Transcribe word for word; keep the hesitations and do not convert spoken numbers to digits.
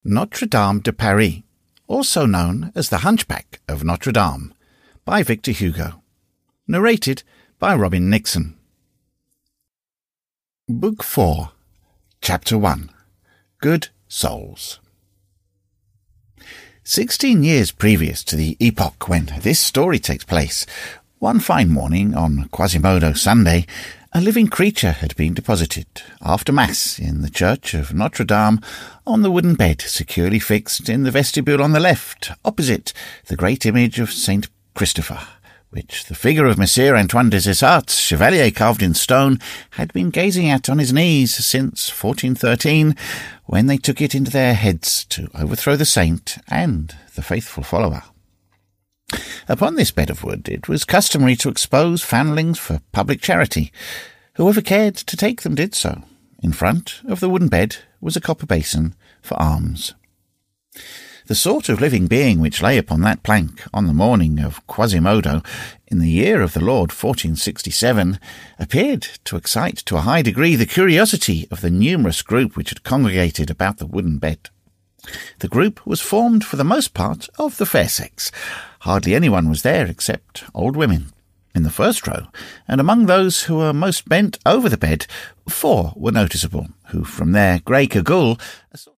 Notre Dame de Paris, also known as The Hunchback of Notre Dame, by Victor Hugo. Narrated by Robin Nixon. Book four, Chapter one, Good Souls. Sixteen years previous to the epoch when this story takes place, one fine morning on Quasimodo Sunday, a living creature had been deposited, after Mass, in the church of Notre Dame, on the wooden bed securely fixed in the vestibule on the left, opposite the great image of Saint Christopher, which the figure of Messire Antoine des Essarts, chevalier carved in stone, had been gazing at on his knees since fourteen thirteen, when they took it into their heads to overthrow the saint and the faithful follower. Upon this bed of wood it was customary to expose foundlings for public charity. Whoever cared to take them did so. In front of the wooden bed was a copper basin for alms. The sort of living being which lay upon that plank on the morning of Quasimodo, in the year of the Lord fourteen sixty-seven, appeared to excite to a high degree the curiosity of the numerous group which had congregated about the wooden bed. The group was formed for the most part of the fair sex. Hardly anyone was there except old women. In the first row, and among those who were most bent over the bed, four were noticeable, who from their grey cagoule